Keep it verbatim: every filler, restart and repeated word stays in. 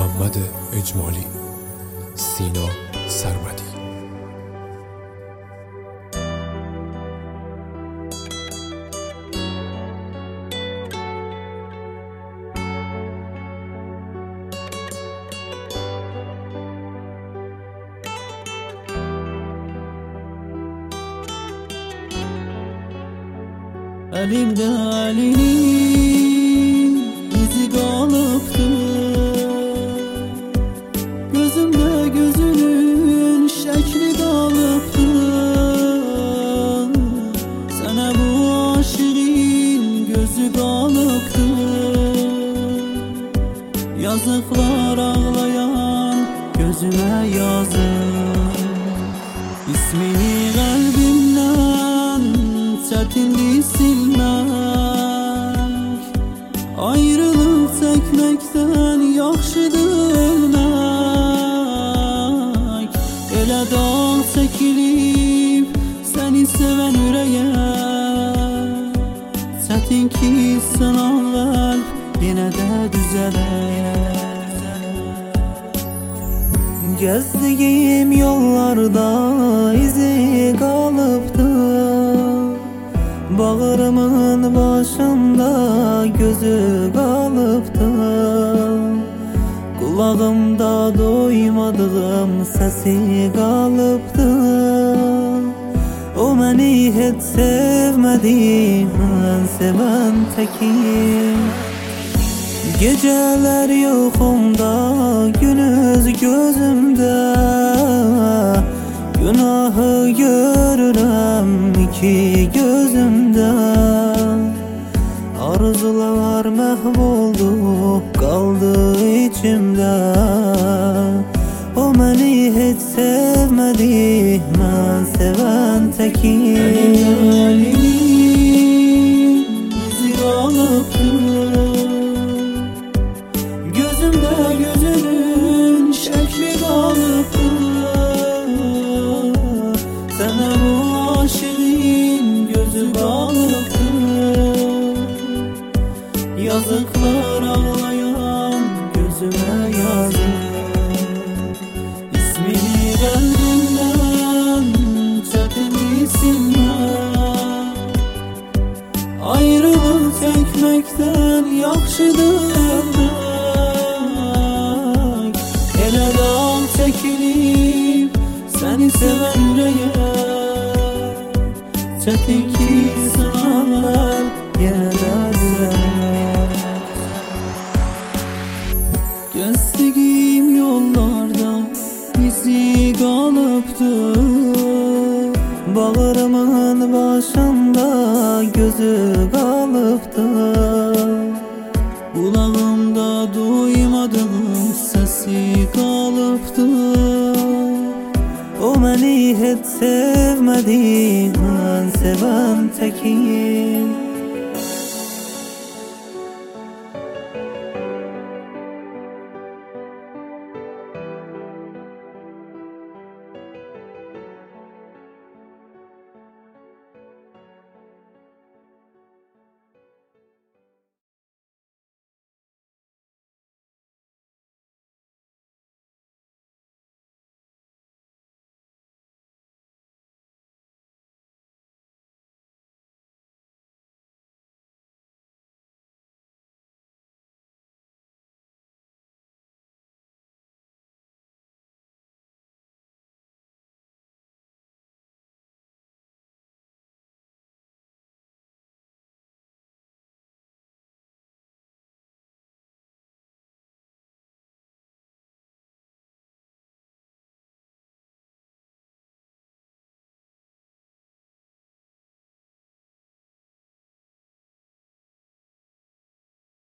محمد اجمالی، سینا سرمدی. Elimde elinin izi kalıptı, gözümde gözünün şekli kalıptı. Sana bu aşığın gözü kalıptı. Yazıklar ağlayan gözüme yazık. İsmini kalbimden çetindi silmek. Ayrılık çekmekten yaxşıdır ölmek. Elə dağ çekilip seni seven yüreğe, çetin ki sınav kalp yine de düzeler. Gezdiğim yollarda izi kalıptı, bağrımın başında gözü kalıptı. Kulağımda duymadığım sesi kalıptı. O beni hiç sevmedi, ben seven tekim. Geceler yokumda, gündüz gözümde. Günahı görürüm iki gözümde. Arzular mahvoldu, kaldı içimde. O beni hiç sevmedi, ben seven tekim. Elimin izi kalıptı, gözümde gözünün şekli kalıptı. Sana bu aşığın gözü kalıptı. Yazıklar ağlayan gözüme yazık. İsmini kalbimden çetindi silmek. Ayrılık çekmekten yaxşıdır ölmek. Elə dağ çekilip seni seven yüreğe, çetin ki sınavlar yine de düzelir. Gezdiğim yollarda izi kalıptı, bağrımın başında gözü kalıptı. Kulağımda duymadığım sesi kalıptı. O beni hiç sevmedi, ben seven tekim.